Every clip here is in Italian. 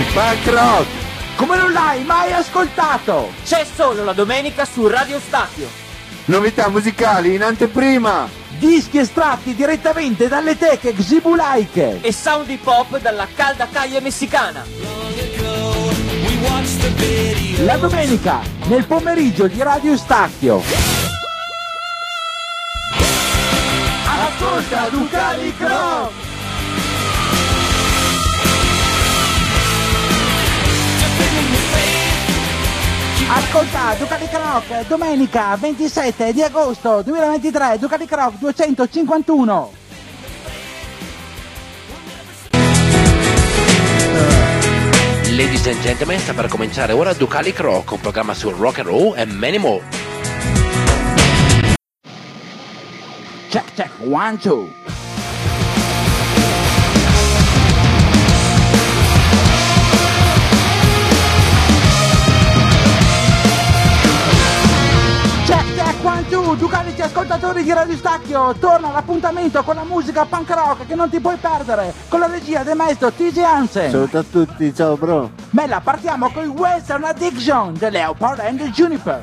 punk rock! Come non l'hai mai ascoltato? C'è solo la domenica su Radio Stacchio. Novità musicali in anteprima! Dischi estratti direttamente dalle teche xibulaiche e sound hip hop dalla calda calle messicana. La domenica, nel pomeriggio di Radio Stacchio. Ascolta Ducali Croc! Ascolta Ducali Croc, domenica 27 di agosto 2023, Ducali Croc 251. Ladies and gentlemen, sta per cominciare ora Ducali Croc, un programma sul rock and roll and many more. Check, check, 1, 2. Ducalici ascoltatori di Radio Stacchio, torna l'appuntamento con la musica punk rock che non ti puoi perdere, con la regia del maestro TJ Hansen. Saluto a tutti, ciao bro. Bella, partiamo con il Western Addiction The Leopard and the Juniper.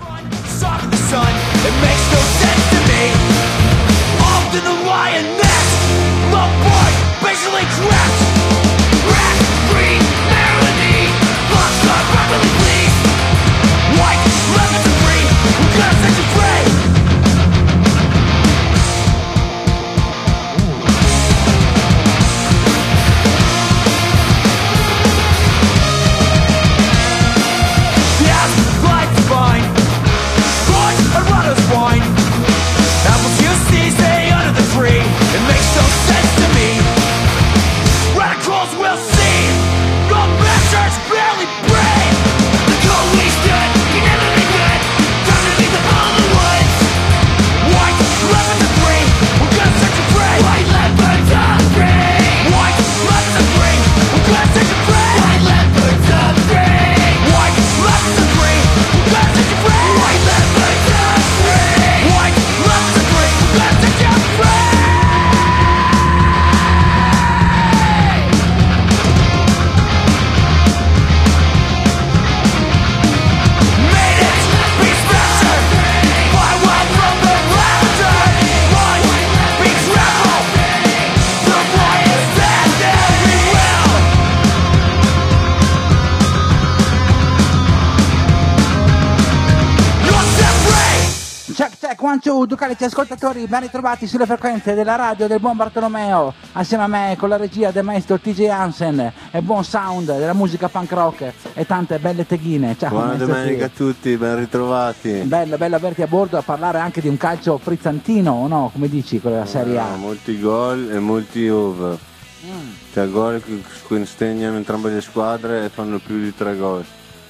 Ducalici ascoltatori, ben ritrovati sulle frequenze della radio del buon Bartolomeo, assieme a me con la regia del maestro TJ Hansen e buon sound della musica punk rock e tante belle teghine. Ciao, buona domenica a tutti, ben ritrovati. Bello averti a bordo a parlare anche di un calcio frizzantino, o no? Come dici, con la Serie A? Molti gol e molti over. Cioè gol che stegnano entrambe le squadre e fanno più di 3 gol.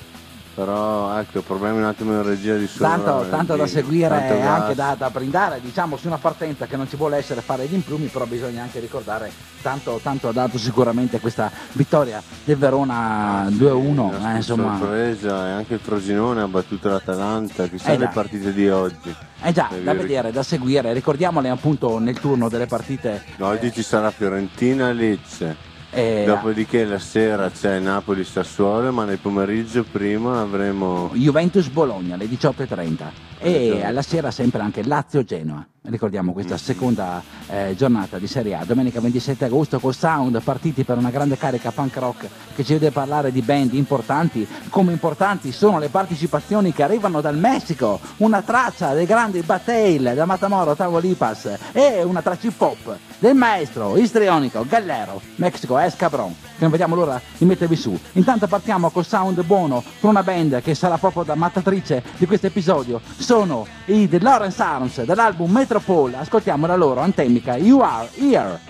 Però ecco, problemi un attimo in regia di suono. Tanto da seguire e anche da brindare, diciamo, su una partenza che non ci vuole essere fare gli imprumi, però bisogna anche ricordare tanto ha dato sicuramente questa vittoria del Verona 2-1. Insomma. Sorpresa, e anche il Frosinone ha battuto l'Atalanta, chissà le partite di oggi. Già, da vedere, da seguire, ricordiamole appunto nel turno delle partite. Oggi ci sarà Fiorentina-Lecce. Dopodiché la sera c'è Napoli-Sassuolo, ma nel pomeriggio prima avremo Juventus-Bologna alle 18:30 e alla sera sempre anche Lazio-Genoa. Ricordiamo questa seconda giornata di Serie A, domenica 27 agosto col sound, partiti per una grande carica punk rock che ci vede parlare di band importanti, come importanti sono le partecipazioni che arrivano dal Messico, una traccia dei grandi Bataille da Matamoros, Tamaulipas e una traccia hip hop del maestro istrionico Gallero, Mexico Escabron, che non vediamo l'ora di mettervi su. Intanto partiamo col sound buono con una band che sarà proprio da mattatrice di questo episodio, sono i The Lawrence Arms dall'album Metropole, ascoltiamo la loro antemica You Are Here.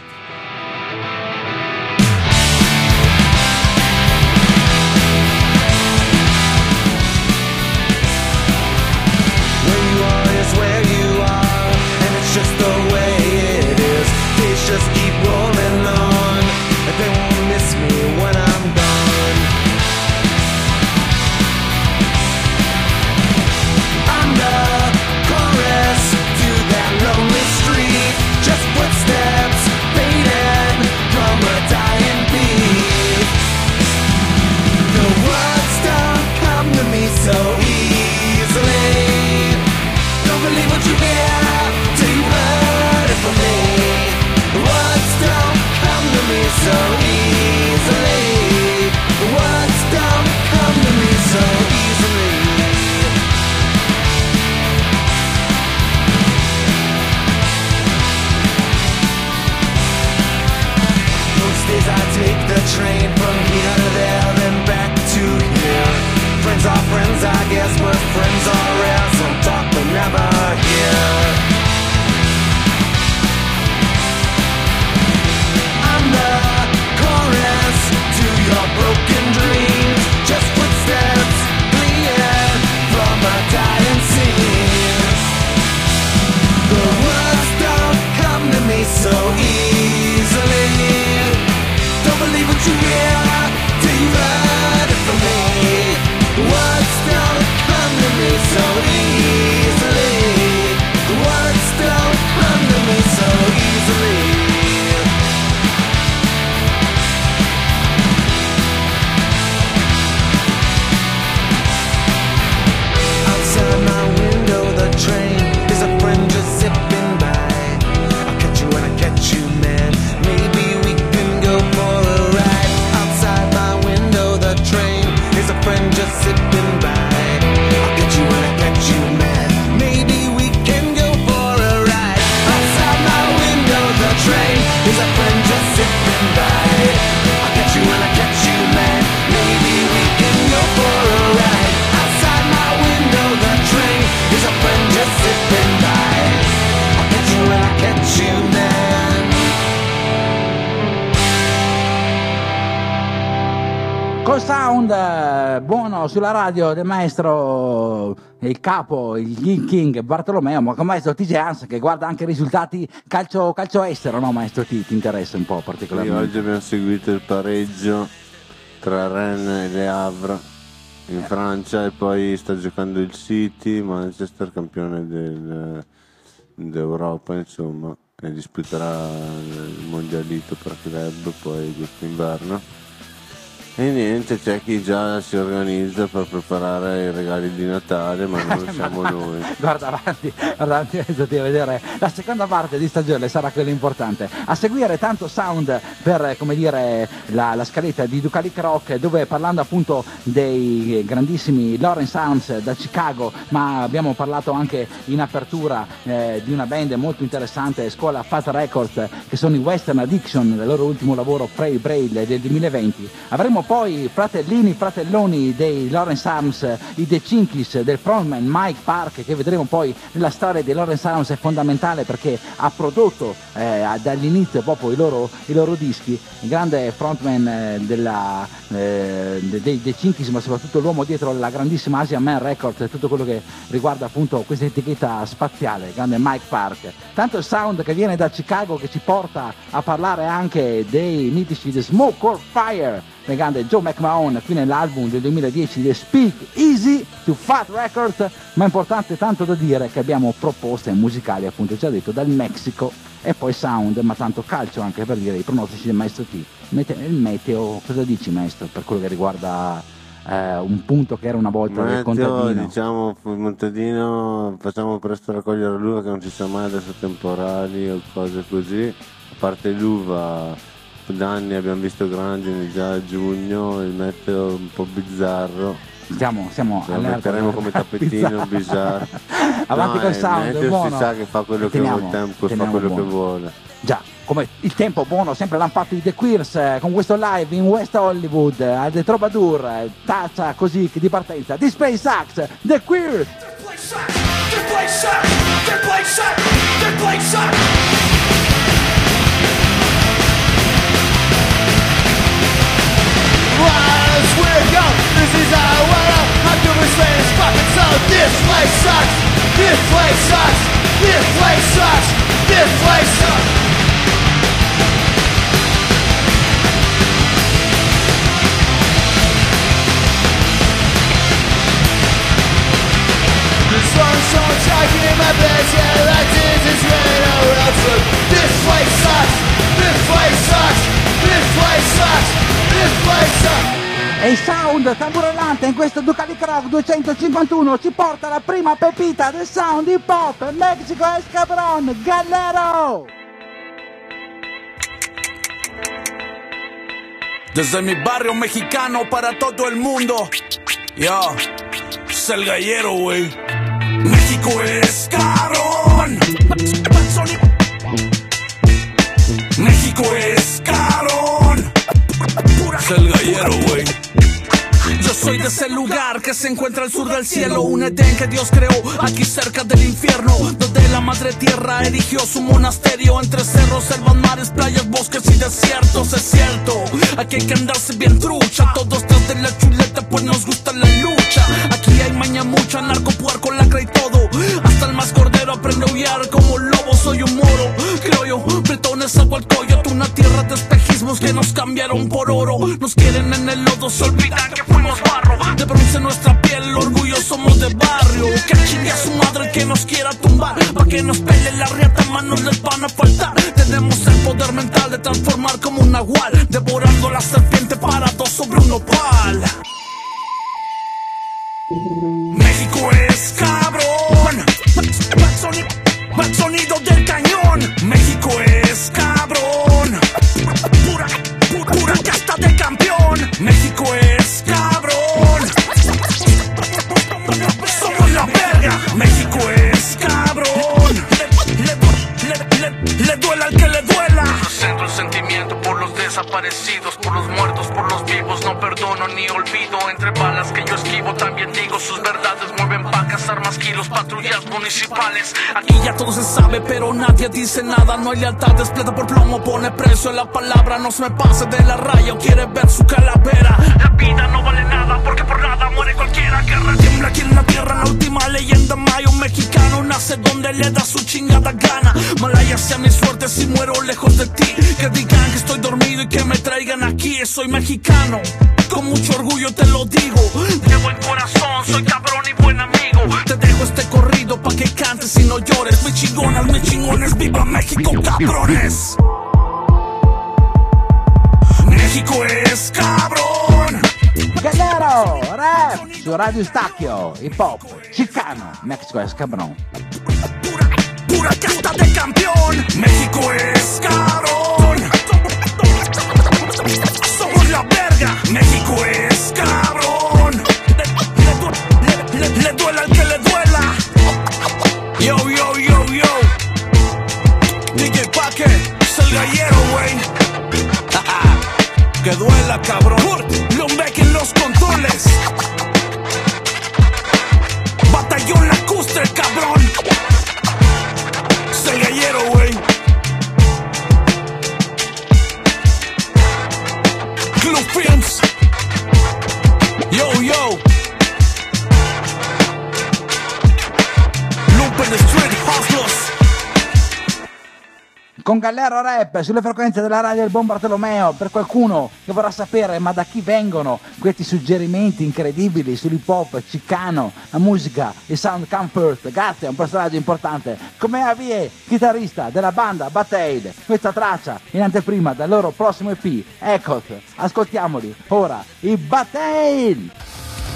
Where you are, and it's just the way it is. Days just keep rolling on, and they won't miss me when I'm gone. I'm the chorus to that lonely street, just footsteps fading days I take the train from here to there, then back to here. Friends are friends, I guess, but friends are rare. Some talk but never hear. I'm the chorus to your broken dreams. Just footsteps fleeing from a dying scene. The words don't come to me so easily. Don't believe what you hear till you've heard it from me. The words don't come to me so easily. The words don't come to me so easily. Outside my window the train is a friend just zipping by. I'll catch you when I catch you, man. Maybe we can go for a ride. Outside my window the train is a friend just zipping by. I'll catch you when I catch you, man. Maybe we can go for a ride. Outside my window the train is a friend just zipping by. I'll catch you when I catch you, man. Maybe we can go for a ride. Outside my window the train is a friend just zipping by. I'll catch you when I catch you, man. Col sound buono sulla radio del maestro, il capo, il King Bartolomeo, ma con maestro TJ Hans che guarda anche i risultati calcio estero, no maestro T? Ti interessa un po' Sì, particolarmente? oggi abbiamo seguito il pareggio tra Rennes e Le Havre in Francia, e poi sta giocando il City, Manchester, campione d'Europa, insomma, e disputerà il mondialito per club poi quest'inverno. E niente, c'è chi già si organizza per preparare i regali di Natale, ma non siamo noi. Guarda avanti, adesso ti a vedere la seconda parte di stagione, sarà quella importante. A seguire tanto sound per, come dire, la scaletta di Ducalic Rock, dove parlando appunto dei grandissimi Lawrence Arms da Chicago, ma abbiamo parlato anche in apertura di una band molto interessante, scuola Fat Records, che sono i Western Addiction, il loro ultimo lavoro Pray Braille del 2020. Avremo poi fratelloni dei Lawrence Arms, i The Chinkies del frontman Mike Park, che vedremo poi nella storia dei Lawrence Arms, è fondamentale perché ha prodotto dall'inizio proprio i loro dischi, il grande frontman dei The Chinkies, ma soprattutto l'uomo dietro la grandissima Asia Man Records e tutto quello che riguarda appunto questa etichetta spaziale, il grande Mike Park. Tanto il sound che viene da Chicago, che ci porta a parlare anche dei mitici The Smoke or Fire, il grande Joe McMahon, qui nell'album del 2010 The Speak Easy to Fat Records, ma è importante tanto da dire che abbiamo proposte musicali, appunto già detto, dal Messico, e poi sound, ma tanto calcio anche, per dire i pronostici del maestro T. Il meteo, cosa dici maestro, per quello che riguarda un punto che era una volta del contadino? Diciamo il contadino, facciamo presto a raccogliere l'uva, che non ci sono mai adesso temporali o cose così, a parte l'uva. Da anni abbiamo visto grandini già a giugno, il meteo un po' bizzarro. Siamo lo metteremo come tappetino bizzarro. Avanti col sound, il buono. Si sa che fa quello che vuole, il tempo fa quello buono. che vuole. Già, come il tempo buono, sempre l'hanno fatto i The Queers con questo live in West Hollywood al The Troubadour, taccia così di partenza. Display Sax, The Queers. As we're young, this is our world. How do we say it's fucking so? This place sucks. This place sucks. This place sucks. This place sucks. The sun's so shining in my bed, yeah, like this is rain or else. This place sucks. This place sucks. This place sucks. This place sucks. E il sound tamburellante in questo Ducalic Rock 251 ci porta la prima pepita del sound hip hop, Mexico Escabron, Galero. Desde mi barrio mexicano para todo el mundo. Yo, es el gallero, güey. México es carón. México es carón. soy de ese lugar que se encuentra al sur del cielo, un Edén que Dios creó aquí cerca del infierno, donde la madre tierra erigió su monasterio entre cerros, selvas, mares, playas, bosques y desiertos. Es cierto, aquí hay que andarse bien trucha, todos tras de la chuleta pues nos gusta la lucha. Aquí hay maña mucha, narco, puerco, lacra y todo, hasta el más cordero aprende a huyar como lobo. Soy un moro, creo yo, bretones, Agualcoyot, una tierra de espejismos que nos cambiaron por oro. Nos quieren en el lodo, se olvidan que fuimos barro, de bronce nuestra piel, orgullo somos de barrio. Que chingue a su madre que nos quiera tumbar, pa' que nos pele la riata, manos les van a faltar. Tenemos el poder mental de transformar como un nahual, devorando la serpiente parado sobre un nopal. México es cabrón, más sonido del cañón. México es cabrón, pura casta de campeón. México es cabrón, somos la verga. México es cabrón, le duela al que le duela. No siento el sentimiento por los desaparecidos, por los muertos, por los vivos. No perdono ni olvido, entre balas que yo esquivo también digo sus verdades. Mueven vacas, armas, kilos, patrullas municipales. Aquí ya todo se sabe pero nadie dice nada. No hay lealtad, despleta por plomo, pone precio en la palabra. No se me pase de la raya o quiere ver su calavera. La vida no vale nada porque por nada muere cualquiera. Guerra tiembla aquí en la tierra, la última leyenda maya. Un mexicano nace donde le da su chingada gana. Malaya sea mi suerte si muero lejos de ti. Que digan que estoy dormido y que me traigan aquí. Soy mexicano, con mucho orgullo te lo digo. De buen corazón, soy cabrón y buen amigo. Te dejo este corrido pa' que cantes y no llores. Mis chingones, viva México, cabrones. México es cabrón. Galero, rap, su Radio Stacchio, hip hop, chicano, México es cabrón. Pura casta de campeón. México es cabrón, somos la verga. México es cabrón, le duela al que le duela. Yo, DJ Paque, es el gallero, wey. Que duela, cabrón. Lombeck en los controles. Batallón lacustre, cabrón. Es el gallero, wey. Club Films. Yo. Lumpen Street Hustlers. Con Galero Rap sulle frequenze della radio del Buon Bartolomeo. Per qualcuno che vorrà sapere ma da chi vengono questi suggerimenti incredibili sull'hip hop chicano, la musica, il sound comfort, grazie, è un personaggio importante come Avie, chitarrista della banda Bataille. Questa traccia in anteprima del loro prossimo EP, Echoes. Ascoltiamoli ora, i Bataille.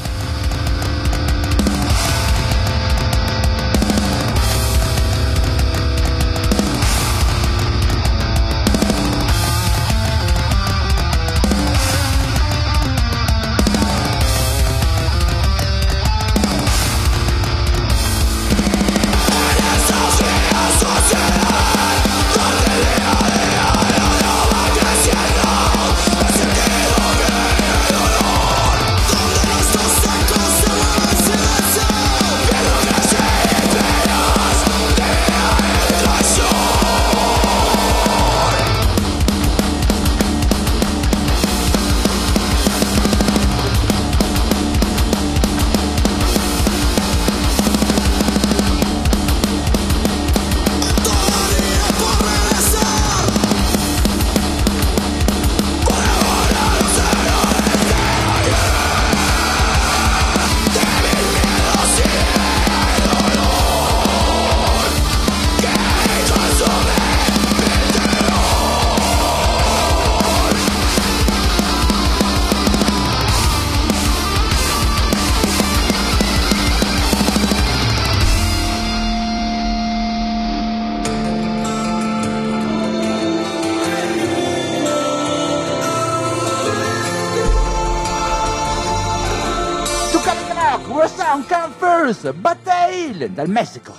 Sound Come First, Bataille dal Messico.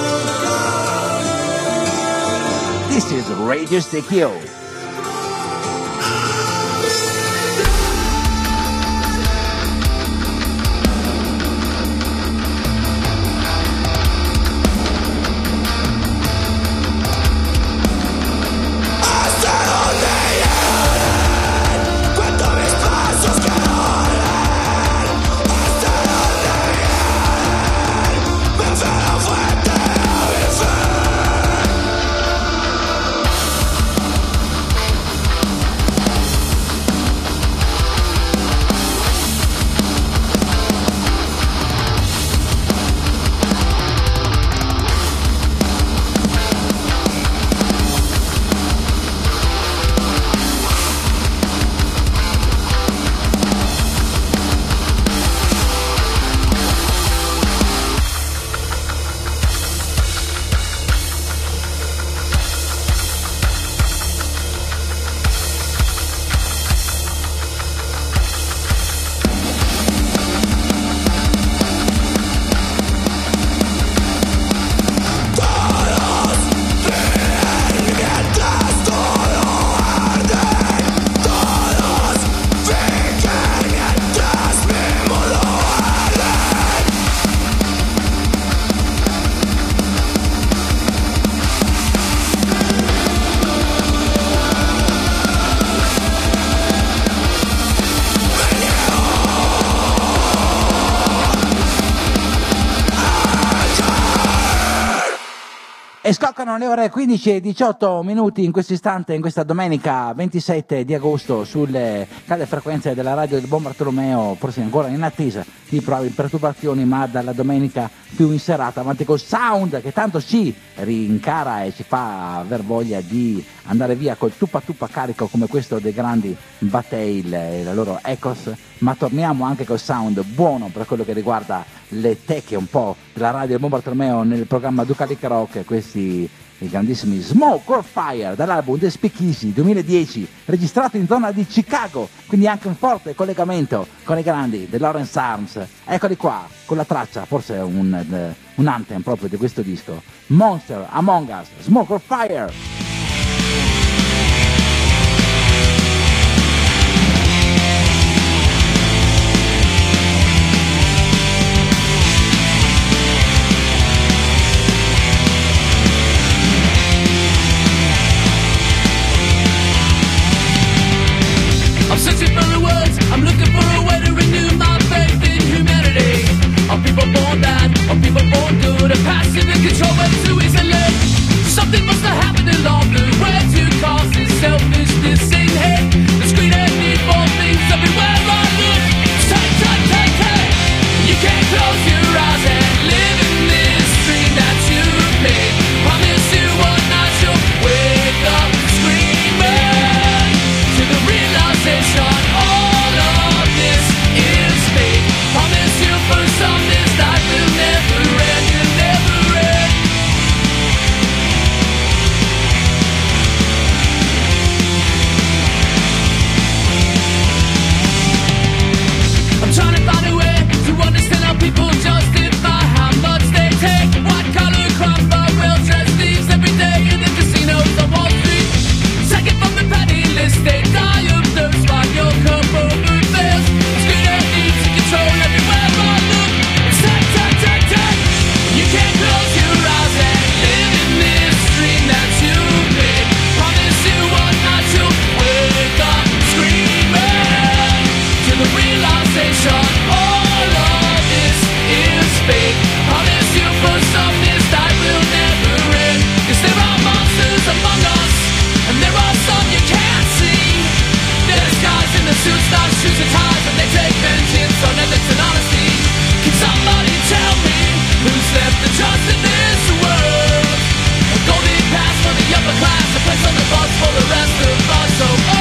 This is Radio Stacchio. E scoccano le ore 15:18 in questo istante, in questa domenica 27 di agosto, sulle calde frequenze della radio del Buon Bartolomeo, forse ancora in attesa di probabili perturbazioni, ma dalla domenica più in serata, avanti col sound che tanto ci rincara e ci fa aver voglia di andare via col tuppa tuppa carico come questo dei grandi Batail e la loro Echos, ma torniamo anche col sound buono per quello che riguarda le tecche un po' della radio del Buon Bartolomeo nel programma Ducalic Rock, questi i grandissimi Smoke or Fire dall'album The Speakeasy 2010, registrato in zona di Chicago, quindi anche un forte collegamento con i grandi di Lawrence Arms. Eccoli qua con la traccia, forse un anthem proprio di questo disco, Monster Among Us, Smoke or Fire. I'm searching for the words, I'm looking for a way to renew my faith in humanity. Are people born bad, are people born good, are passive and control way too easily? Something must have happened along the way to cause this selfishness in hate. The screen and need for things everywhere I look. Take, you can't close your eyes and live in this dream that you made. Promise you one night you'll wake up screaming to the realization all of this is fake. Promise you for some this night will never end, will never end. I'm trying to find a way to understand how people justify how much they take. White collar crime by well-dressed thieves every day in the casinos on Wall Street. Second from the petty list, they die of thirst while your cup overfills. Screen needs to control everywhere I look. It's take. You can't close your eyes and live in this dream that you made. Promise you one night you'll wake up screaming to the realization all of this is fake. Promise you for some this night will never end. 'Cause there are monsters among us, and there are some you can't see. There's guys in the suits, not shoes and ties, and they take vengeance on ethics and honesty. Can somebody tell me who's left the trust in this world? A golden pass for the upper class, a place on the bus for the rest of us. So oh.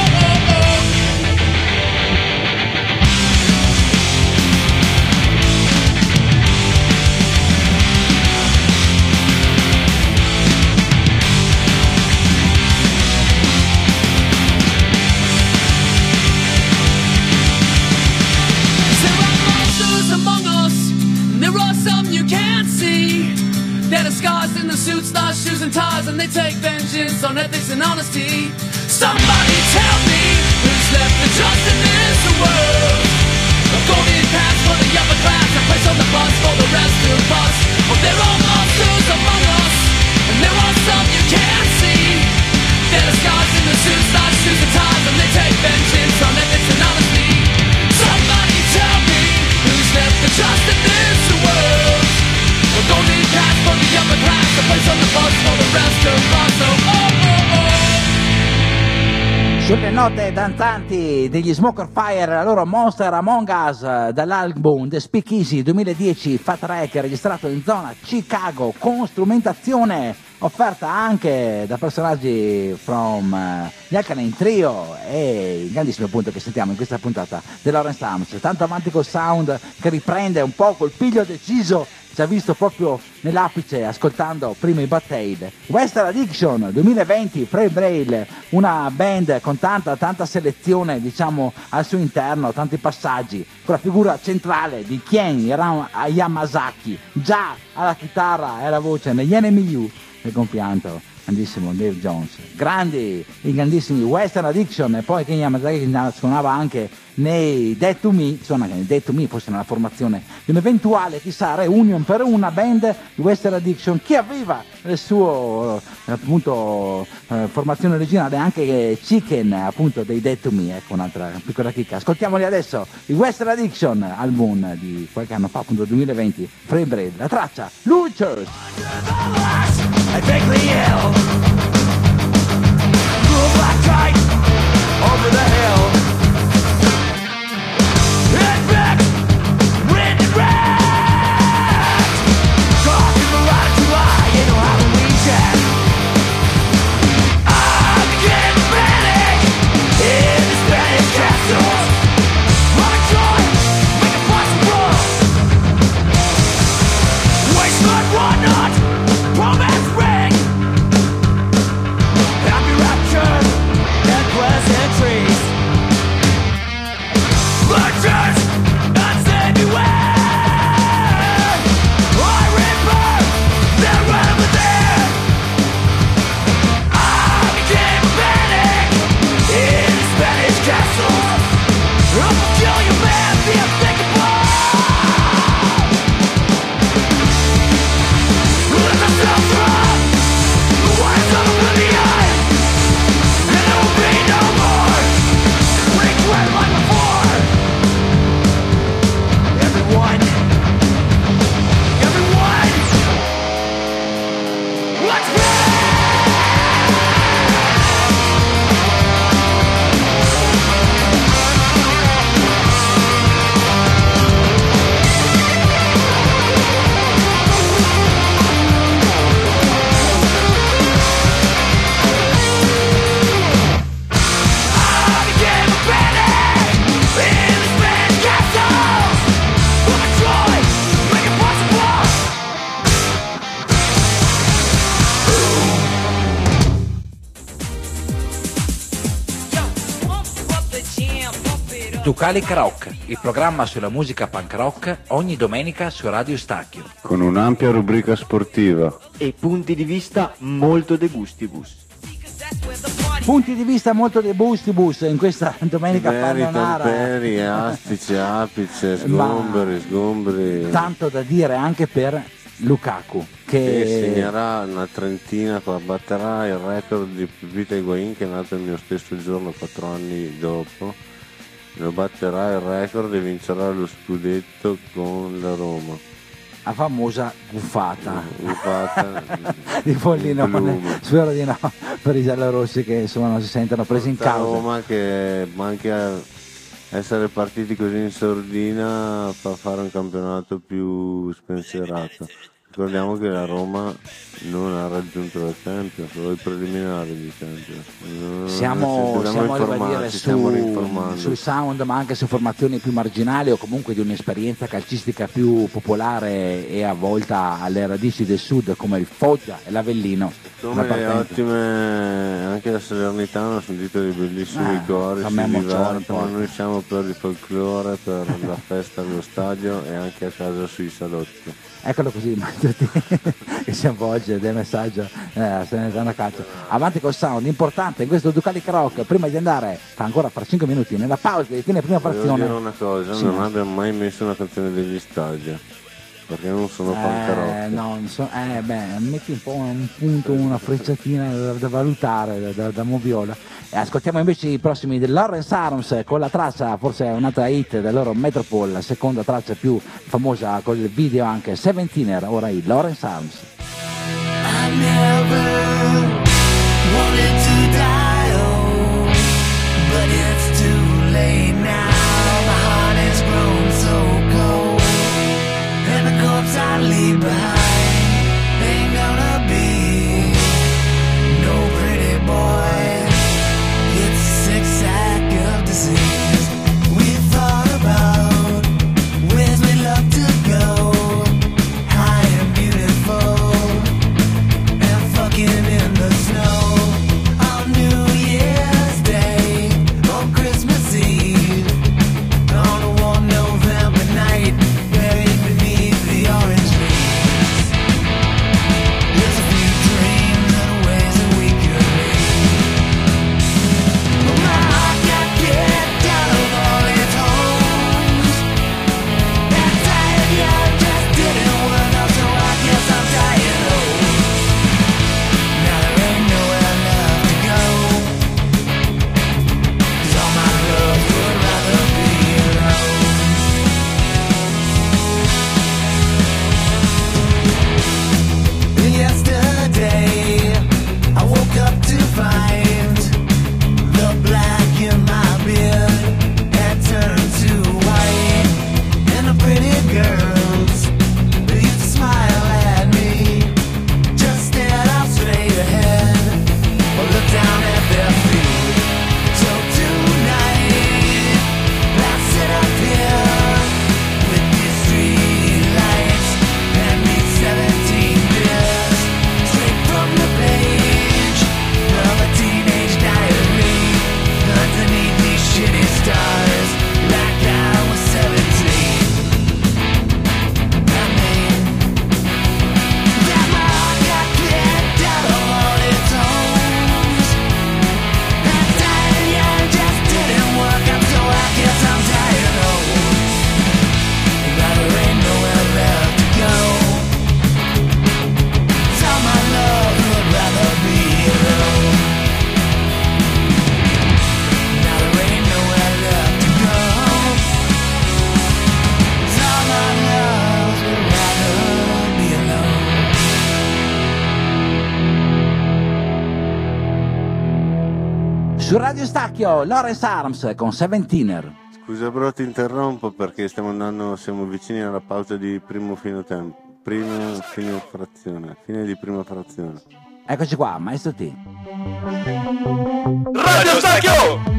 There are monsters among us, and there are some you can't see. They're disguised in the suits, not shoes and ties, and they take vengeance on ethics and honesty. Somebody tell me who's left the trust in this world? A golden pass for the upper class, a place on the bus for the rest of us. Oh, there are monsters among us, and there are some you can't see. They're disguised in the suits, not shoes and ties, and they take vengeance on ethics and honesty. Somebody tell me who's left the trust in this world? A golden pass for the upper class, a place on the bus for the rest of us. Oh. Sulle note danzanti degli Smoke or Fire, la loro Monster Among Us dall'album The Speakeasy 2010, Fat Wreck, registrato in zona Chicago, con strumentazione offerta anche da personaggi from gli Alkaline Trio e il grandissimo appunto che sentiamo in questa puntata di Lawrence Arms, tanto avanti col sound che riprende un po' col piglio deciso, ci ha visto proprio nell'apice ascoltando prima i Batail. Western Addiction 2020, Frame Braille, una band con tanta selezione diciamo al suo interno, tanti passaggi, con la figura centrale di Ken Yamasaki, già alla chitarra e alla voce negli NMU, e compianto grandissimo Dave Jones, grandi, i grandissimi Western Addiction, e poi Ken Yamasaki suonava anche nei Dead to Me, suona che nei Dead to Me fosse nella formazione di un'eventuale chissà reunion per una band di Western Addiction che aveva nel suo appunto formazione originale anche Chicken appunto dei Dead to Me. Ecco un'altra piccola chicca, ascoltiamoli adesso, i Western Addiction, album di qualche anno fa appunto 2020, Frame Braille, la traccia Lurchers. and vaguely ill. Blue black kite over the hill. And back, wind and red. Coffee mirage too high in a Halloween shack. I'm getting panic in the Spanish castles. My joy, make it possible. Waste not, run not, romance ring. Happy rapture and pleasantries. Lurchers, unsaid beware. I reaper, they're right over there. I became a panic in the Spanish castle. I'm a peculiar man, the unthinkable. Let myself drop the wires of oblivion, and there will be no more regret like before. Everyone, let's go! I became a panic in the Spanish castles. What a joy, make it possible. Ducalic Rock, il programma sulla musica punk rock, ogni domenica su Radio Stacchio. Con un'ampia rubrica sportiva. E punti di vista molto de gustibus. Punti di vista molto dei bustibus in questa domenica Veri, pallonara. tamperi, astice, apice, sgombri. Tanto da dire anche per Lukaku, Che che segnerà una trentina, batterà il record di Pipita Higuaín, che è nato il mio stesso giorno 4 anni dopo. Lo batterà il record e vincerà lo scudetto con la Roma. la famosa guffata di Pollinone. Spero di no, per i giallorossi che insomma non si sentono presi in causa. Roma che anche essere partiti così in sordina fa fare un campionato più spensierato. Ricordiamo che la Roma non ha raggiunto la Champions, solo i preliminari di Champions. Siamo a ribadire stiamo rinformando. sul sound, ma anche su formazioni più marginali o comunque di un'esperienza calcistica più popolare e avvolta alle radici del sud, come il Foggia e l'Avellino. Come ottime anche la Salernitana, ho sentito dei bellissimi cori, si divertono. Noi siamo per il folklore, per la festa allo stadio e anche a casa sui salotti. Eccolo così, che si avvolge del messaggio Salernitana Calcio. Avanti col sound, importante in questo Ducalic Rock. Prima di andare, ancora fra 5 minuti, nella pausa di fine prima frazione. Devo dire una cosa, sì, non abbiamo mai messo una canzone degli stadi, perché non sono punk rock. No, metti un po' un punto, una frecciatina da valutare, da moviola. E ascoltiamo invece i prossimi del Lawrence Arms con la traccia, forse un'altra hit del loro Metropole, la seconda traccia più famosa con il video anche, Seventeener, ora i Lawrence Arms. I never wanted to die, oh, but it's too late now. My heart has grown so cold, and the corpse I leave behind ain't gonna be no pretty boy. It's a sick sack of disease. We thought about where's we love to go, high and beautiful, and fucking in the Su Radio Stacchio, Lawrence Arms con Seventeener. Scusa però ti interrompo perché siamo vicini alla pausa di fine di prima frazione. Eccoci qua, maestro T. Radio Stacchio!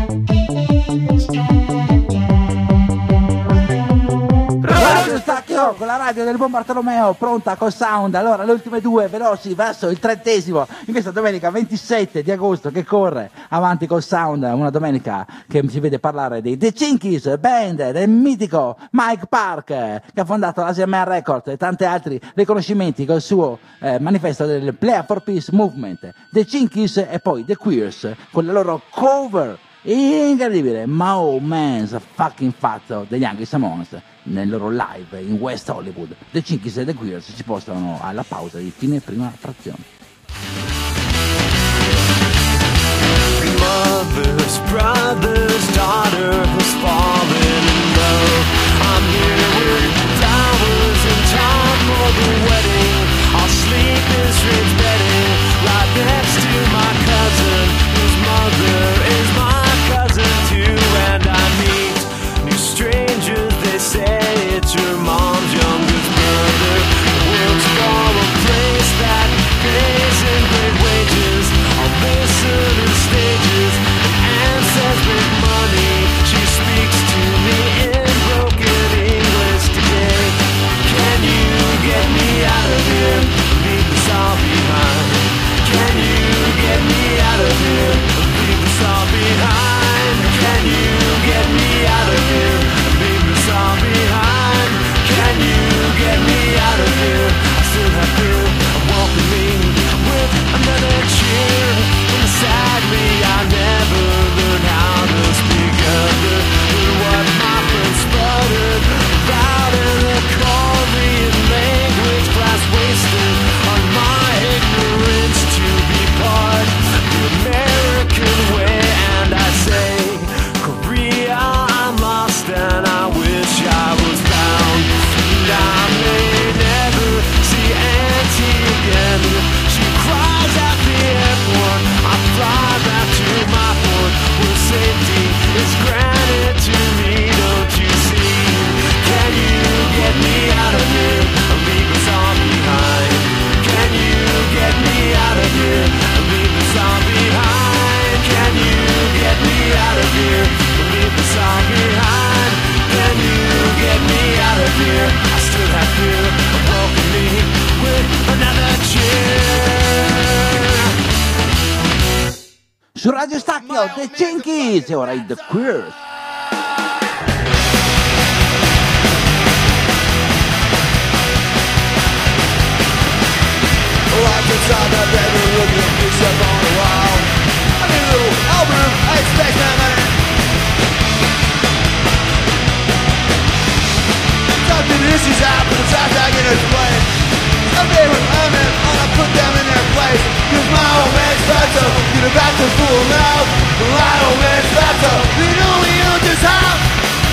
Radio Stacchio con la radio del buon Bartolomeo, pronta col sound. Allora, le ultime due veloci verso il 30° in questa domenica 27 di agosto che corre avanti col sound. Una domenica che ci vede parlare dei The Chinkies, band del mitico Mike Park, che ha fondato l'Asiaman Records e tanti altri riconoscimenti col suo manifesto del Player for Peace Movement. The Chinkies e poi The Queers con la loro cover incredibile Mao Man's Fucking Fatto degli Angry Samoans nel loro live in West Hollywood. The Chinkies e The Queers ci portano alla pausa di fine prima frazione. Mothers, brothers, daughters falling in love. I'm here with flowers in time for the wedding. I'll sleep in strange bedding right next to my cousin, whose mother is my cousin too. And I meet new strangers, they say it's your mom's youngest brother. The world's for a place that pays in great wages. I'll listen in stages and says big money. She speaks to me in broken English today. Can you get me out of here? Leave this all behind. Can you get me out of here? Leave this all behind. Can you get me out of here? Leave this all behind. Can you get me out of here? I still have fear of welcoming with another cheer. And sadly I never learned how to speak other than what my friends sputtered about in the Korean language class, wasted on my ignorance to be part the American way. And I say, Korea, I'm lost and I wish I was found. And I may never see Auntie again. She cries out the F1. I fly back to my port where safety is granted to me. Don't you see? Can you get me out of here? Leave us all behind. Can you get me out of here? Leave us all behind. Can you get me out of here? Leave us all behind. Can you get me out of here? I still have fear of welcoming with another cheer. Su Radio Stacchio, The Chinkies e ora i The Queers. Locked inside that bedroom, looking at me up on the wall. I need a little album, I expect that money. Talking this is out, but it's out back in its place. Someday when I'm in, I'll put them in their place. Cause my old man's fatso, get about to fool now. My old man's fatso, you know he owns his house.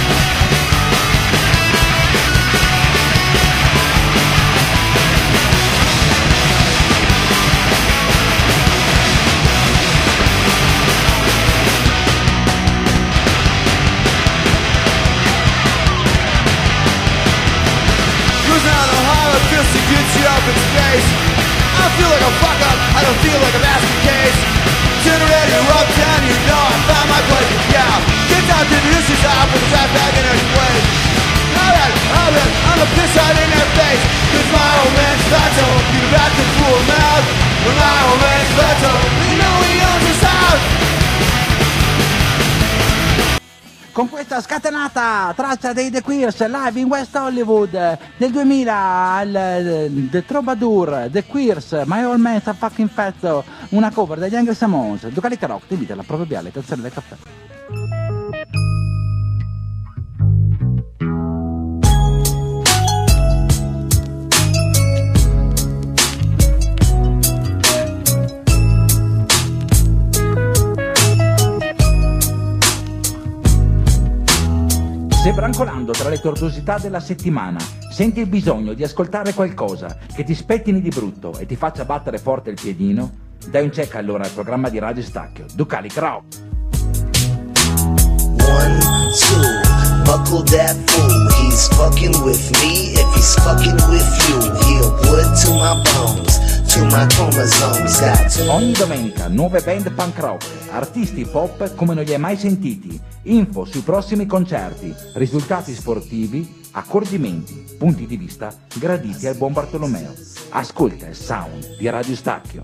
Gets you up in space. I feel like a fuck up, I don't feel like a basket case. Turn around and rub down, you know I found my place. Yeah, get down to this is out, but it's right back in its place. Alright, I'm a piss out in their face. Cause my old man's fatso, you about to fool mouth. When my old man's fatso, you know he owns his house. Con questa scatenata traccia dei The Queers live in West Hollywood nel 2000 al The Troubadour, The Queers, My Old Man's a Fucking Fatso, una cover degli Angry Samoans. Ducali Rock ti invita alla proverbiale tazzone del caffè. Se brancolando tra le tortuosità della settimana senti il bisogno di ascoltare qualcosa che ti spettini di brutto e ti faccia battere forte il piedino, Dai un check allora al programma di Radio Stacchio, Ducali Rock. 1, 2, buckle that fool. He's fucking with me. If he's fucking with you, he'll put to my bones, to my chromosomes. Got Ogni domenica nuove band punk rock, artisti pop come non li hai mai sentiti, info sui prossimi concerti, risultati sportivi, accorgimenti, punti di vista graditi al buon Bartolomeo. Ascolta il sound di Radio Stacchio.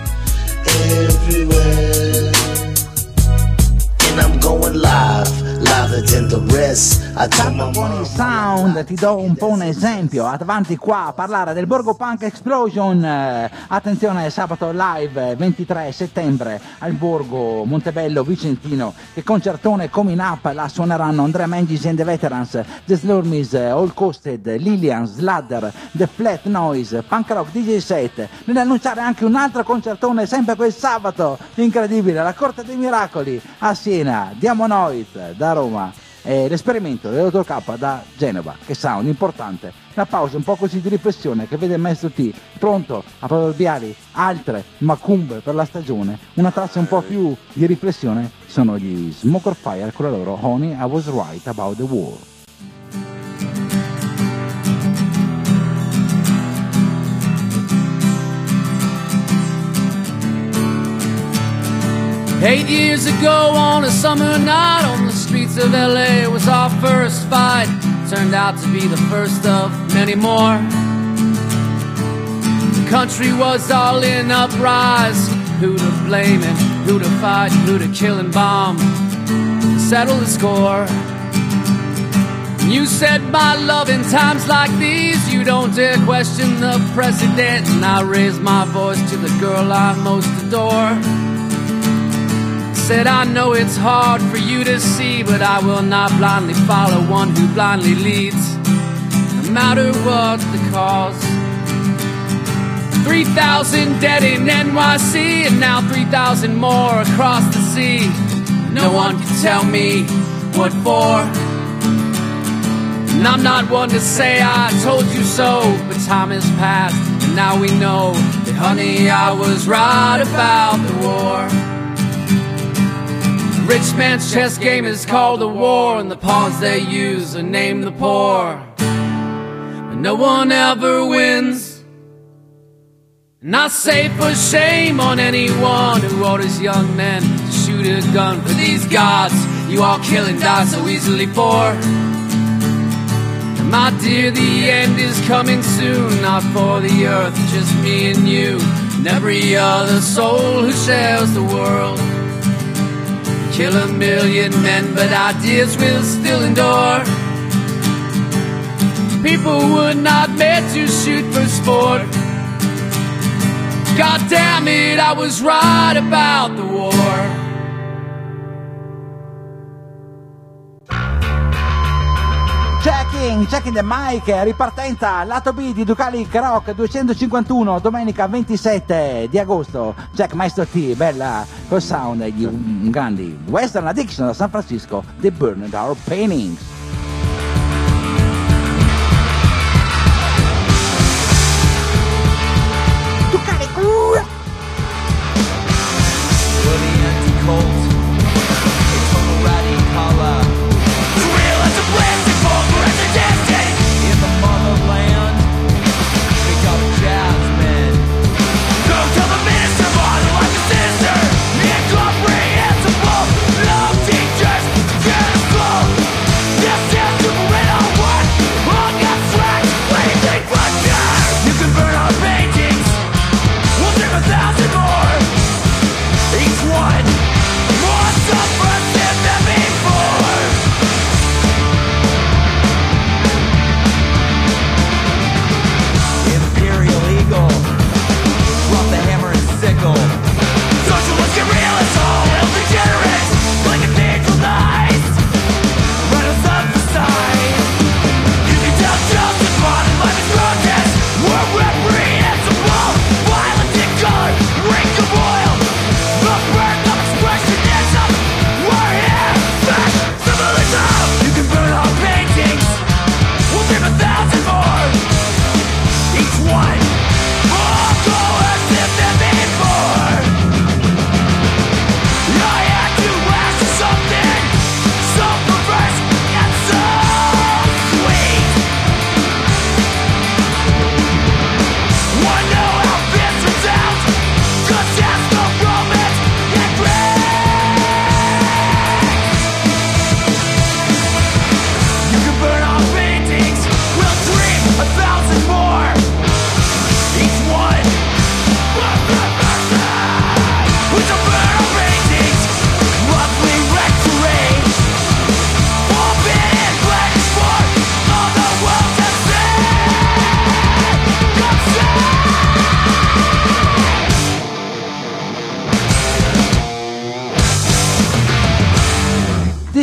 everywhere. And I'm going live, liver than the rest. I told my Con mom il sound ti do un po' un esempio, avanti qua a parlare del Borgo Punk Explosion. Attenzione, sabato live 23 settembre al Borgo Montebello Vicentino, che concertone coming up, la suoneranno Andrea Mengis and the Veterans, The Slurmies, All Coasted, Lillian, Sladder, The Flat Noise, Punk Rock DJ Set. Nell'annunciare anche un altro concertone sempre quel sabato, incredibile, la Corte dei Miracoli a Siena, Diamonoid da Roma. L'esperimento dell'Dottor K da Genova, che sound importante, una pausa un po' così di riflessione che vede il maestro T pronto a proverbiali altre macumbe per la stagione. Una traccia un po' più di riflessione sono gli Smoke or Fire con la loro Honey I Was Right About the War. Eight years ago on a summer night on the streets of LA was our first fight. Turned out to be the first of many more. The country was all in uprise. Who to blame and who to fight, who to kill and bomb to settle the score. You said, my love, in times like these you don't dare question the president. And I raised my voice to the girl I most adore. Said, I know it's hard for you to see, but I will not blindly follow one who blindly leads, no matter what the cause. 3,000 dead in NYC, and now 3,000 more across the sea. No one can tell me what for. And I'm not one to say I told you so, but time has passed, and now we know that, honey, I was right about the war. Rich man's chess game is called a war, and the pawns they use are named the poor. But no one ever wins. And I say for shame on anyone who orders young men to shoot a gun for these gods you all kill and die so easily for. And my dear, the end is coming soon, not for the earth, just me and you, and every other soul who shares the world. Kill 1 million men, but ideas will still endure. People were not meant to shoot for sport. God damn it, I was right about the war. Checking the mic, ripartenza, lato B di Ducali Rock 251, domenica 27 di agosto. Jack Maestro T, bella, col sound di un grande Western Addiction da San Francisco, The Burned Our Paintings. Ducali Rock!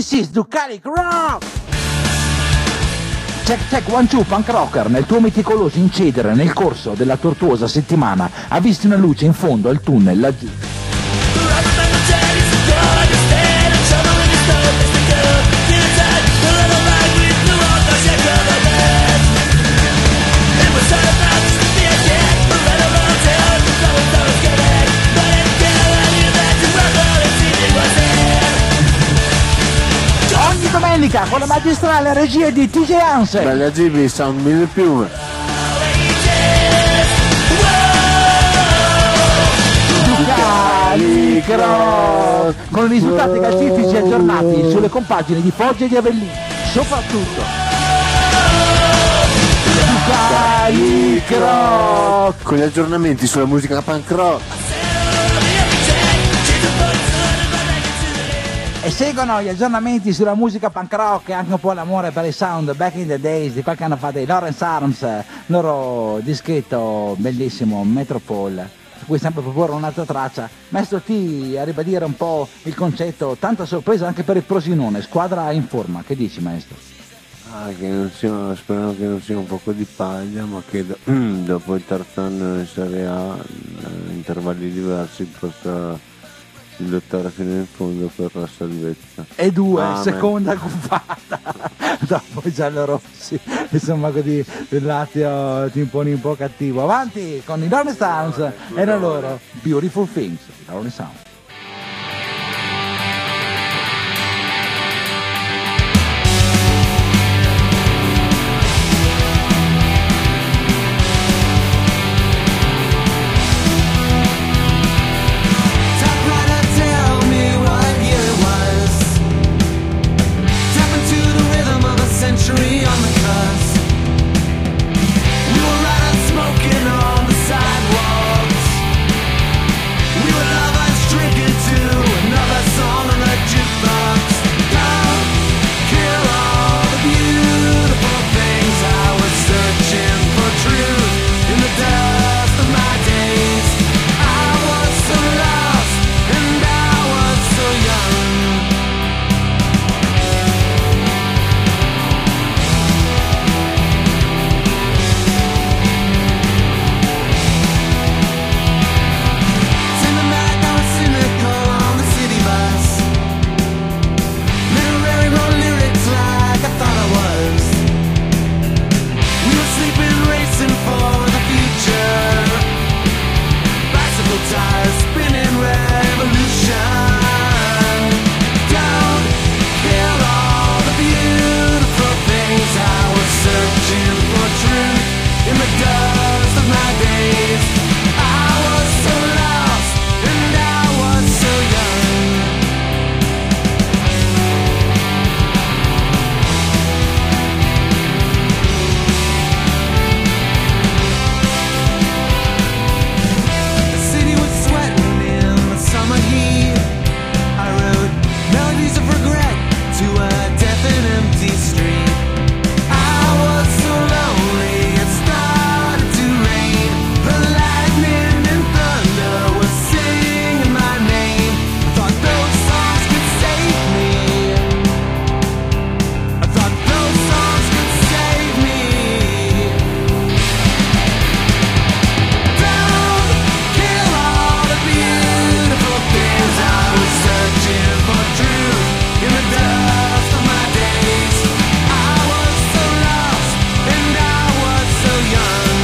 This is Ducali Rock! Check check 1-2 punk rocker, nel tuo meticoloso incedere nel corso della tortuosa settimana ha visto una luce in fondo al tunnel laggiù. Ogni domenica con la magistrale regia di TJ Hansen. Bella GB, sound 1000 piume. Ducali Cross, con i risultati calcistici aggiornati sulle compagini di Foggia e di Avellino, soprattutto Ducali Cross, Con gli aggiornamenti sulla musica punk rock. e seguono gli aggiornamenti sulla musica punk rock e anche un po' l'amore per il sound back in the days di qualche anno fa dei Lawrence Arms, loro dischetto bellissimo Metropole, su cui sempre proporre un'altra traccia. Maestro T, a ribadire un po' il concetto, tanta sorpresa anche per il Frosinone, squadra in forma, che dici maestro? Che non sia, speriamo che non sia un poco di paglia, ma che dopo il terzo anno in Serie A, in intervalli diversi, possa lottare fino in fondo per la salvezza. E due, Amen. seconda cuffata dopo i giallorossi, insomma così il Lazio ti impone un po' cattivo. Avanti con i Lawrence Sounds e la loro Beautiful Things. Lawrence Sounds. Typewriter, tell me what year it was. Tapping to the rhythm of a century on the cusp. We were riding smoking on the sidewalks. We were lovers drinking to another song on the jukebox. Don't kill all the beautiful things. I was searching for truth in the dust of my days. I was so lost and I was so young. Cinematic, I was cynical on the city bus. Literary wrote lyrics like I thought I was. We were sleeping, racing for the future. Bicycle tires spinning revolution. Don't kill all the beautiful things. I was searching for truth in the dust of my days. I was so lost and I was so young. The city was sweating in the summer heat. I wrote melodies of regret to a deaf and empty street. I was so lonely, it started to rain. The lightning and thunder was singing my name. I thought those songs could save me. I thought those songs could save me. Don't kill all the beautiful things. I was searching for truth in the dust of my days. I was so lost and I was so young.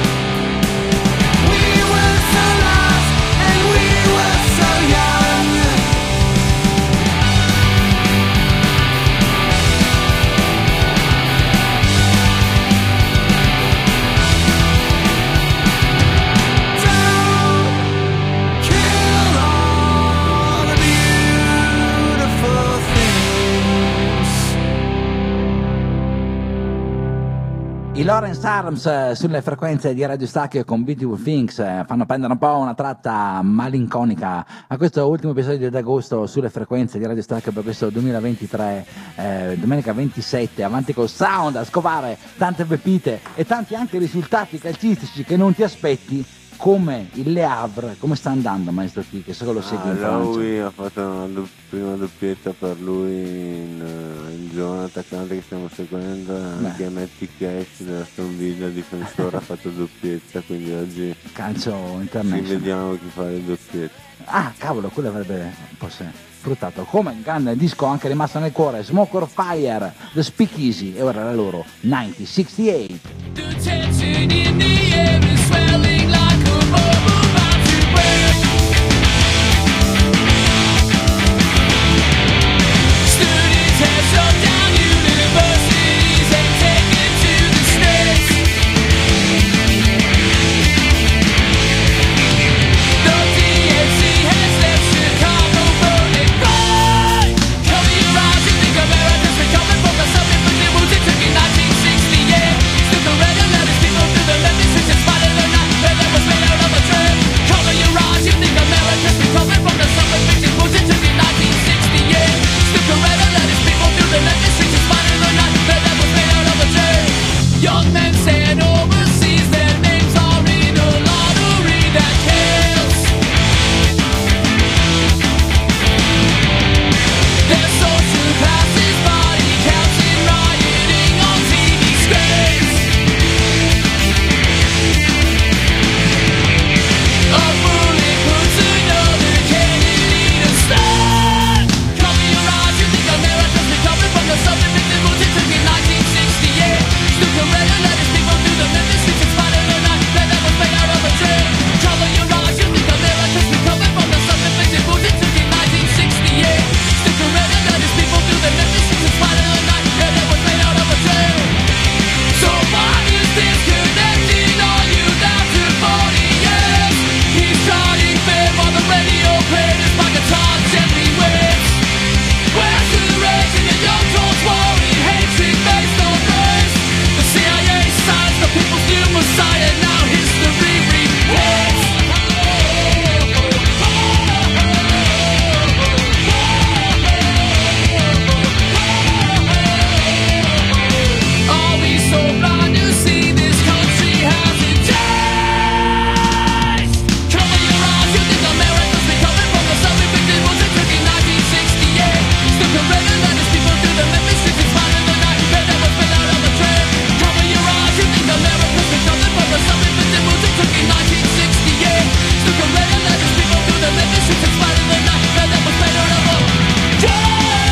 We were so lost and we were so young. Don't kill all the beautiful things. I Lawrence Arms sulle frequenze di Radio Stacchio con Beautiful Things fanno prendere un po' una tratta malinconica a questo ultimo episodio d'agosto sulle frequenze di Radio Stacchio per questo 2023, domenica 27, avanti col sound, a scovare tante pepite e tanti anche risultati calcistici che non ti aspetti come il Le Havre, come sta andando maestro T, che so che lo segui in Francia. Lui ha fatto una prima doppietta per lui in giovane attaccante che stiamo seguendo, anche Matty Cash della Aston Villa, difensore, ha fatto doppietta, quindi oggi calcio internazionale. ci vediamo chi fa le doppiette. Ah, cavolo, quello avrebbe forse sfruttato. Come un grande disco anche rimasto nel cuore, Smoke or Fire, The Speakeasy, e ora la loro 1968. Tension in the air is swelling like a bubble about to burst. Students have shut down universities and taken to the states. The DNC has left Chicago burning bright. Cover your eyes and think America's recovering from the self-inflicted wounds it took in 1968. Stick around and let us people through the Memphis streets in spite of the night where there was made out of a dream. Cover your eyes, you think America's recovering from the self-inflicted wounds it took in 1968. Stick around and let us people through the Memphis streets in spite of the night where there was made out of a dream. Young men sent overseas, their names are in a lottery that kills. Their social passes body counts and rioting on TV screens. A bullet puts another Kennedy to sleep. Cover your eyes, you think America's recovering from the self-inflicted wounds it took in 1968. Still around and let us people through the Memphis streets in spite of the night that was made out of a dream. Cover your eyes, you think America's recovering from the self-inflicted wounds it took in 1968. Stick around and let us people through the Memphis streets in spite of the night that was made out of a dream. So why is disconnecting all you down to 40 years? He's trying fair on the radio, playing his my guitars everywhere. Where's the rage in your young souls warring hatred based on race? The CIA signs the people's new messiah, now history repeats. Are we so blind to see this country hasn't changed? Cover your eyes, you think America's recovering from the self-inflicted wounds it took in 1968. Still around and let us people through the Memphis streets in spite of the night where there was made out of a dream. Cover your eyes, you think America's recovering from the self-inflicted wounds it took in 1968. Still around and let us people through the Memphis streets in spite of the night where there was made out of a dream.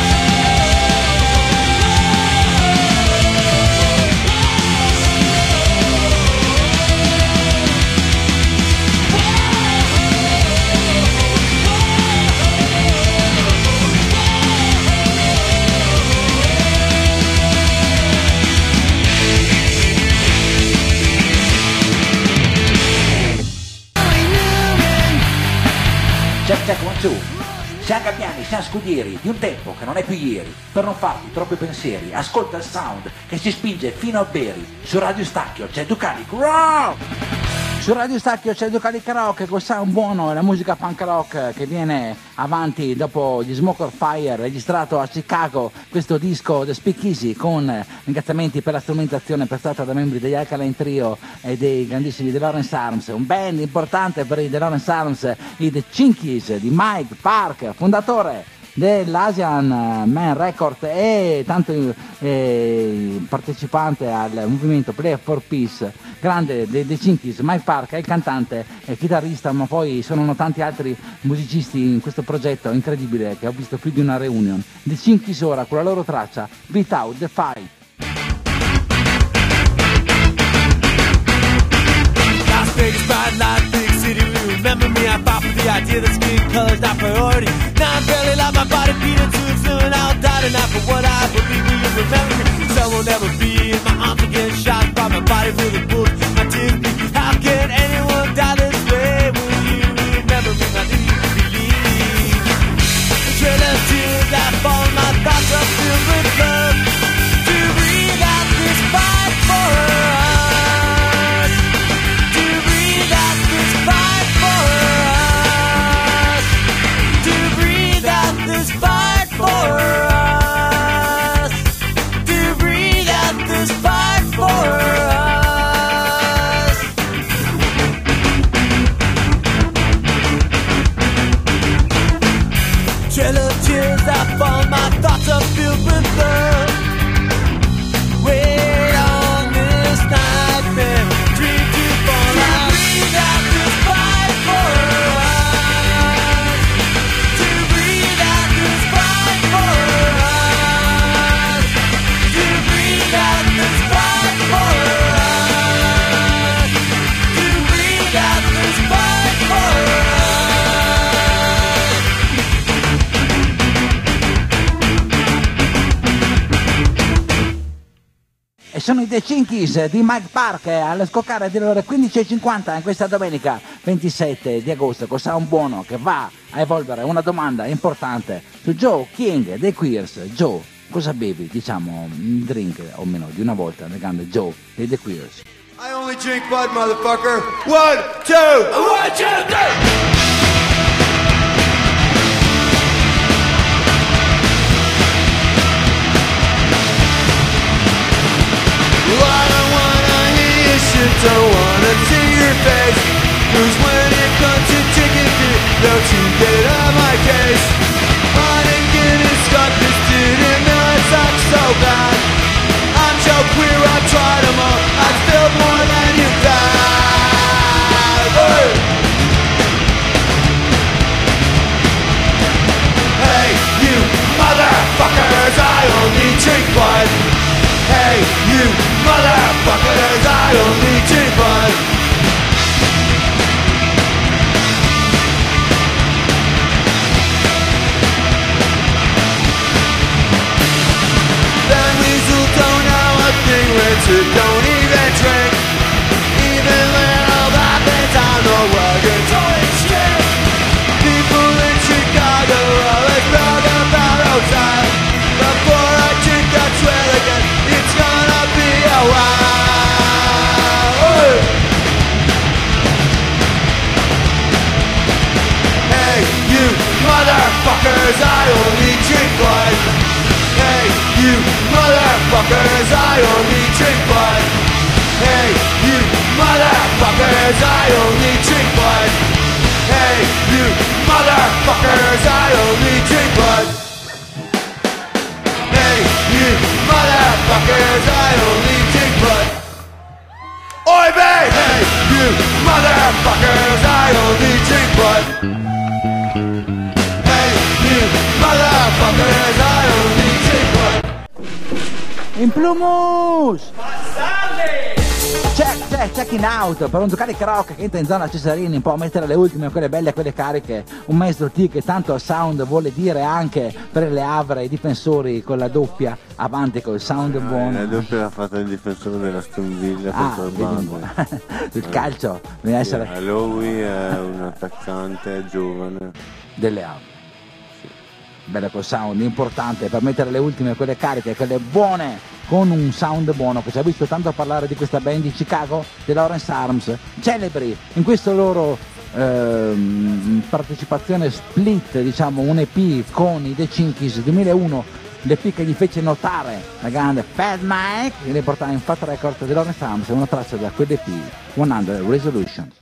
Check 1, 2. Siamo gabbiani, siamo scudieri di un tempo che non è più ieri. Per non farti troppi pensieri, ascolta il sound che si spinge fino a Beri. Su Radio Stacchio c'è Ducalic Rock! Su Radio Stacchio c'è Ducalic Rock col sound buono e la musica punk rock che viene avanti dopo gli Smoke or Fire, registrato a Chicago, questo disco The Speakeasy con ringraziamenti per la strumentazione prestata da membri degli Alkaline Trio e dei grandissimi The Lawrence Arms, un band importante per i The Lawrence Arms, i The Chinkies di Mike Park, fondatore dell'Asian Man Record e tanto partecipante al movimento Play for Peace, grande dei Chinkies. Mike Park è il cantante e chitarrista, ma poi sono tanti altri musicisti in questo progetto incredibile che ho visto più di una reunion. The Chinkies ora con la loro traccia Beat Out the Fight. Las Vegas ride like big city. Remember me, I fought for the idea that skin color's not priority. Now I'm barely like my body beating to it, so I'll die tonight for what I believe. Will you remember me? Someone never be in my arms again, shot by my body through the bush. My tears bleed. How can anyone die this way? Will you remember me? My do you believe? A trail of tears that fall, my thoughts are filled with love. To breathe out this fight for us. To breathe out this fight for us. To breathe out this fight for us. To breathe out this fight for us. times I fall, my thoughts are filled with love. Wait on this night, then dream to fall out. Breathe out this fight for us. To breathe out this fight for us. To breathe out this fight for us. To breathe out this fight for us. E sono i The Chinkies di Mike Park alle scoccare delle ore 15.50 in questa domenica 27 di agosto con sound buono che va a evolvere una domanda importante su Joe King dei Queers. Joe, cosa bevi? Diciamo un drink o meno di una volta nel grande Joe dei The Queers. I only drink Bud, motherfucker. 1, 2, 1, 2, 3. I don't wanna hear your shit, don't wanna see your face. 'Cause when it comes to taking it, don't you get on my case. I didn't get it stuck, this didn't know it sucks so bad. I'm so queer, I've tried them all, I've spilled more than you've had. Hey! Hey, you motherfuckers, I only drink blood. Hey, you motherfuckers, I only drink blood. Families who don't know a thing, rich who don't even drink. Even little rabbits on the wagon toilet shit. People in Chicago always brag about outside. Before I drink, I swear again, it's gonna be a while. Hey! Hey, you motherfuckers, I only drink blood. Hey, you motherfuckers, I only drink blood. Hey, you motherfuckers, I only drink blood. Hey, you motherfuckers, I only drink blood. Hey, you motherfuckers, I only drink blood. Oi, babe! Hey, you motherfuckers, I only drink blood. Hey, you motherfuckers, I only drink blood. Implumus! Checking out per un Ducati Rock che entra in zona Cesarini, un po' a mettere le ultime, quelle belle, quelle cariche, un mezzo T che tanto sound vuole dire anche per le avre, i difensori con la doppia, avanti col sound buono. La doppia l'ha fatta il difensore della Aston Villa contro il Bamba. Il calcio deve essere... Lui è un attaccante giovane. Delle avre. Bella col sound, importante per mettere le ultime, quelle cariche, quelle buone, con un sound buono, che ci ha visto tanto parlare di questa band di Chicago, di Lawrence Arms, celebri in questo loro partecipazione split, diciamo un EP con i The Chinkies 2001, l'EP che gli fece notare la grande Fat Mike, che le portava in Fat Record di Lawrence Arms, una traccia da quell'EP, 100 Resolutions.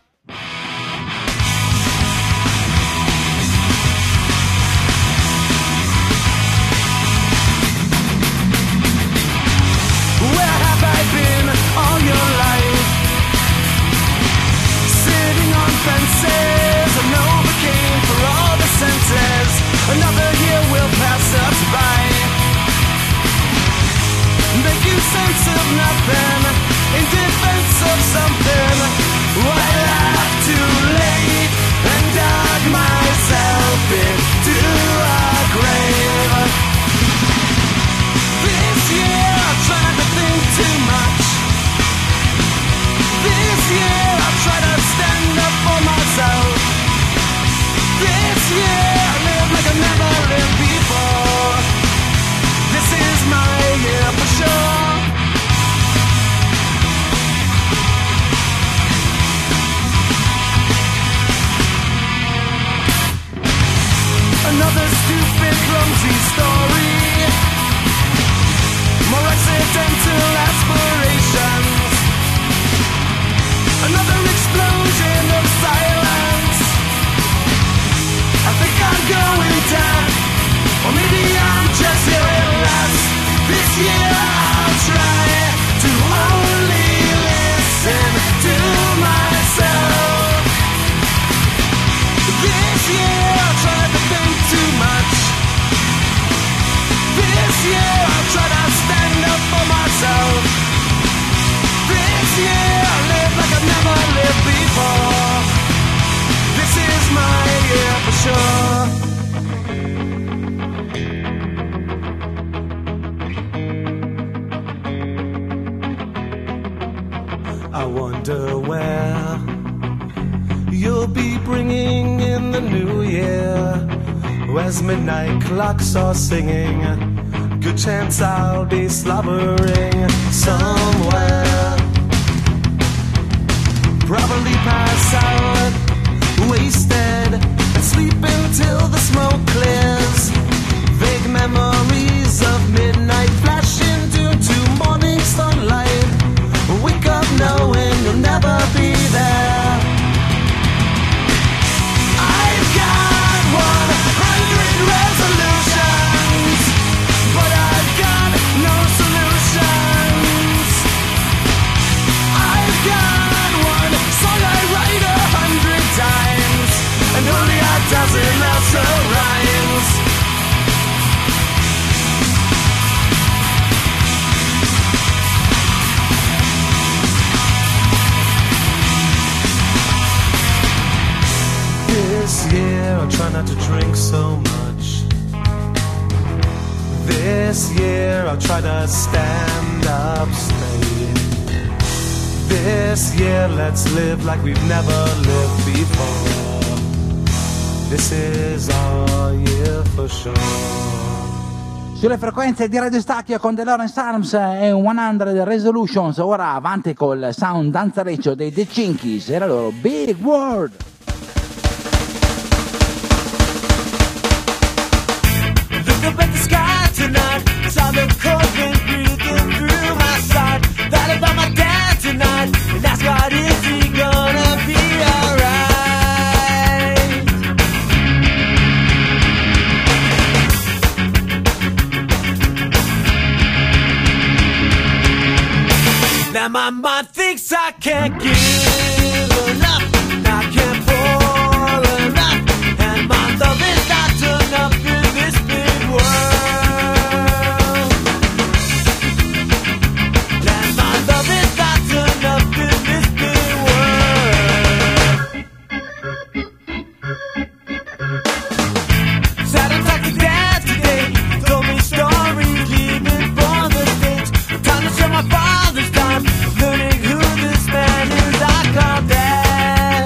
All your life, sitting on fences, an overcame for all the senses. Another year will pass us by, make you sense of nothing in defense of something. Why laugh too late and dug myself into a grave? This year I've tried to think too much. This year I've tried to stand up for myself. This year I live like I've never lived before. This is my year for sure. Another stupid, clumsy story. More accidental aspirations. Another explosion of silence. I think I'm going down, or maybe as midnight clocks are singing. Good chance I'll be slobbering somewhere. Probably pass out, wasted, and sleep until the smoke clears. Vague memories of midnight flash into morning sunlight. Wake up knowing you'll never be there. I've got 100 resolutions, but I've got no solutions. I've got one song I write 100 times, and only a dozen also rhymes. This year I'll try not to drink so much. This year I'll try to stand up straight. This year let's live like we've never lived before. This is our year for sure. Sulle frequenze di Radio Stacchio con DeLorean Arms e 100 Resolutions. Ora avanti col sound danzareccio dei The Chinkies e la loro Big World. Look up at the sky tonight, saw the cold wind breathing through my side. Thought about my dad tonight, and asked God, is he gonna be alright? Now my mind thinks I can't give enough, I can't pour enough, and my love is not enough in this big world. And my love is not enough in this big world. Sat and talked to Dad today, told me stories leaving for the States. Time to show my father's time, learning who this man is I call Dad.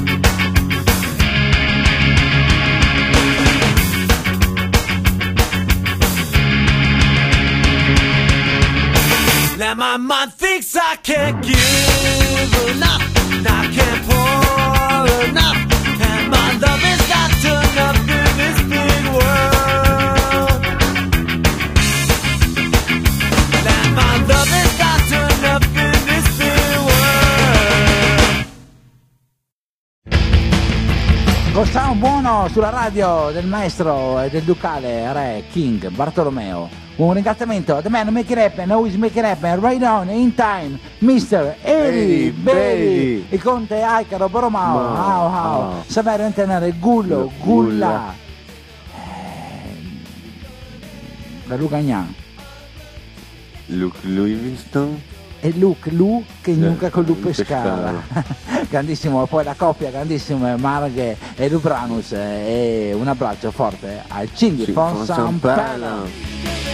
Now my mind thinks I can't give enough, and I can't pour enough, and my love is not enough in this big world. And my love is not enough in this big world. Con sound buono sulla radio del maestro e del ducale re King Bartolomeo. Un ringraziamento a The Man Who Make It Happen, Always Make It Happen, Right On, In Time, Mr. Eddie Bailey, il conte Icaro Boromao, Saverio Intenere, Gullo, Gulla, la Lugagnan, Luke Livingston e Luke Lu che nunca con Lu pescava. Grandissimo, poi la coppia grandissima Marghe e Lubranus, e un abbraccio forte al Cinghi von San Pelo.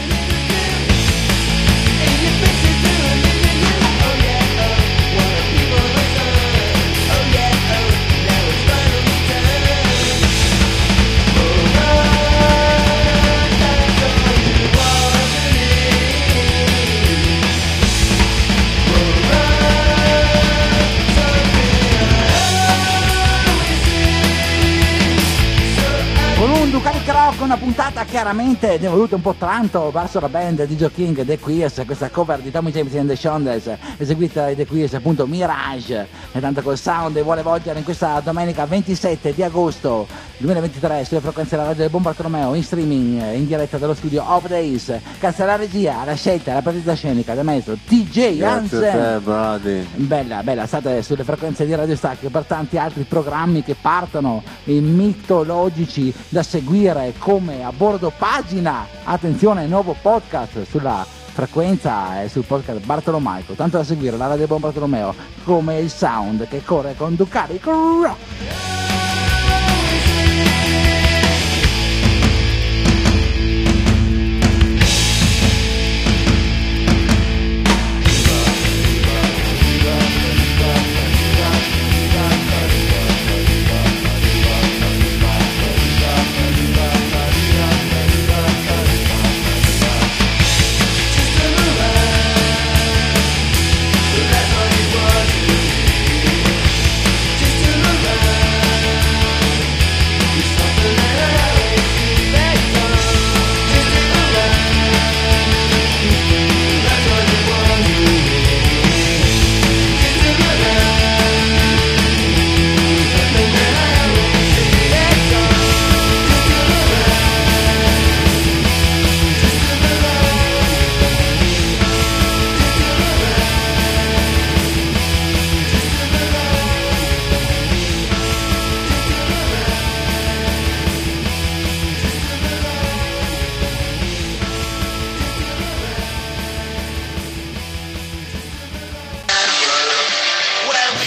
Con un Ducati Rock, una puntata chiaramente devoluta un po' tanto verso la band di Joe King, The Queers, questa cover di Tommy James and the Shondells, eseguita dai The Queers, appunto Mirage, e tanto col sound e vuole volgere in questa domenica 27 di agosto 2023 sulle frequenze della radio del Buon Bartolomeo, in streaming, in diretta dallo studio Off Days. Grazie alla regia, alla scelta, alla partita scenica del maestro TJ Hansen. Bella, state sulle frequenze di Radio Stacchio per tanti altri programmi che partono, mitologici da seguire, come A Bordo Pagina, attenzione, nuovo podcast sulla frequenza e sul podcast Bartolomaico, tanto da seguire la radio del Buon Bartolomeo, come il sound che corre con Ducati Rock.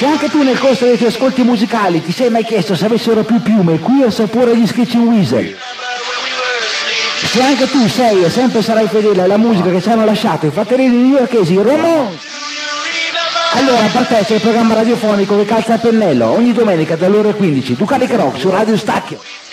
Se anche tu nel corso dei tuoi ascolti musicali ti sei mai chiesto se avessero più piume qui o se pure gli Screeching Weasel, se anche tu sei e sempre sarai fedele alla musica che ci hanno lasciato i fratelli newyorkesi Ramones, allora partecipa al programma radiofonico che calza a pennello ogni domenica dalle ore 15, Ducalic Rock su Radio Stacchio.